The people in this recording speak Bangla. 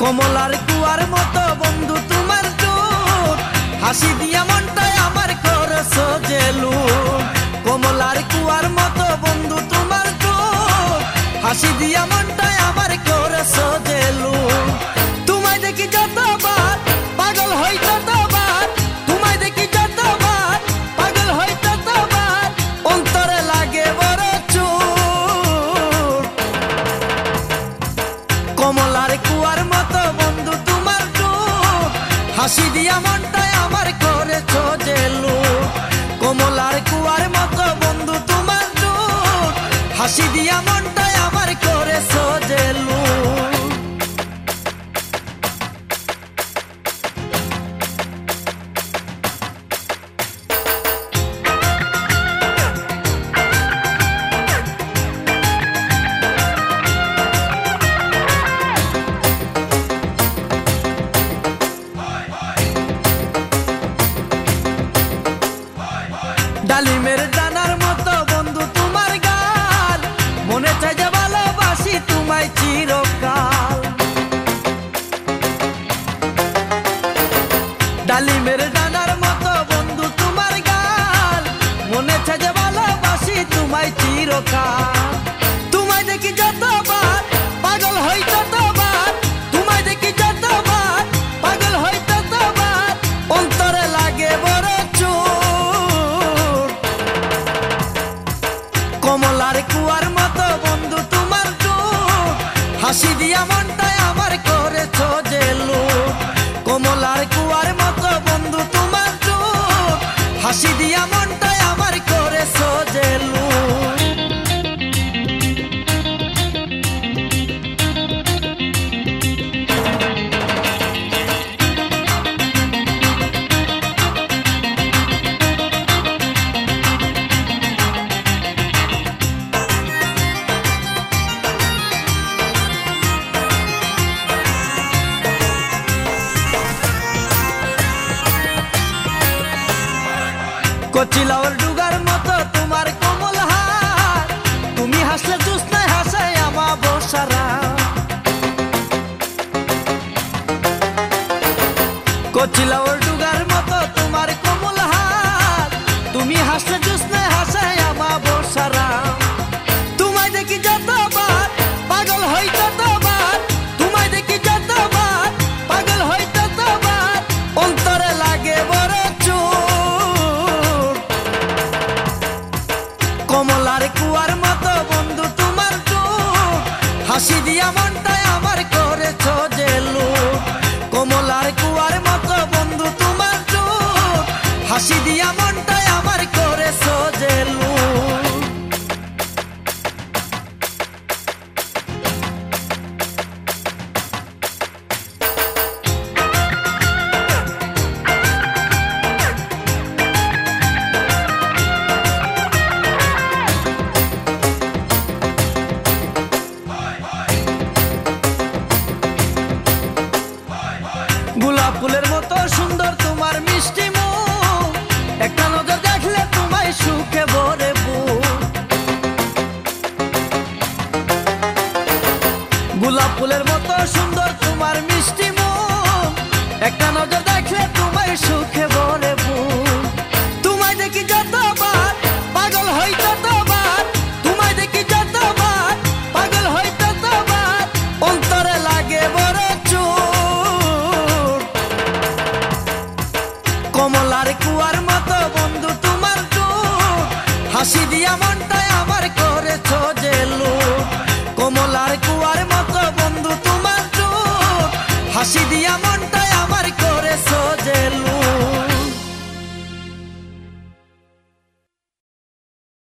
কমলার কুয়ার মতো বন্ধু তোমার চোখ, হাসি দিয়া মনটাই আমার করেছো যে লুট। কমলার কুয়ার মতো বন্ধু তোমার চোখ, হাসি দিয়া মনটাই আমার করেছো যে লুট। তোমায় দেখি যতবার পাগল হই ততবার, তোমায় দেখি যতবার পাগল হই ততবার, অন্তরে লাগে বড় চোট। কমলার কুয়ার মতো বন্ধু তোমার চোখ, হাসি দিয়া মনটাই আমার করেছো যে লুট। কমলার কুয়ার মতো বন্ধু তোমার চোখ, হাসি দিয়া মনটাই আমার করেছো যে লুট। ডালিমের ডানার মতো বন্ধু তোমার গাল, মনে চাই যে ভালোবাসি তোমায় চিরকাল। ডালিমের ডানার মতো বন্ধু তোমার গাল, মনে চাই যে ভালোবাসি তোমায় চিরকাল। তোমায় দেখি যতবার পাগল হই ততবার, তোমায় দেখি যতবার পাগল হই ততবার, অন্তরে লাগে বড় চোট। কমলার কুয়ার মতো বন্ধু তোমার চোখ, হাসি দিয়া মনটাই আমার করেছো যে লুট। কমলার কুয়ার মতো বন্ধু তোমার চোখ, হাসি দিয়া মনটাই আমার করেছো যে লুট। কচিলাওর ডুগার মতো তোমার কোমল হাত, তুমি হাসলে জোছনায় হাসায় আমার বসারা। কচিলাওর ডুগার মতো তোমার কোমল হাত, তুমি হাসলে জোছনায় হাসায় আমার বসারা। তোমায় দেখি যতবার পাগল হই ততবার, তোমায় দেখি যতবার পাগল হই ততবার, অন্তরে লাগে বড় চোট। কমলার কুয়ার মতো বন্ধু তোমার চোখ, হাসি দিয়া মনটাই আমার করেছো যে লুট। কমলার কুয়ার মতো বন্ধু তোমার চোখ, হাসি দিয়া মনটাই আমার করেছো যে লুট। গোলাপ ফুলের মতো সুন্দর তোমার মিষ্টি মুখ, একটা নজর দেখলে তোমায় সুখে ভরে বুক। গোলাপ ফুলের মতো সুন্দর তোমার মিষ্টি মুখ, একটা নজর দেখলে তোমায় সুখে ভরে বুক। তোমায় দেখি যতবার পাগল হই ততবার, তোমায় দেখি যতবার পাগল হই ততবার, অন্তরে লাগে বড় চোট। কমলার কুয়ার মতো বন্ধু তোমার চোখ, হাসি দিয়া মনটা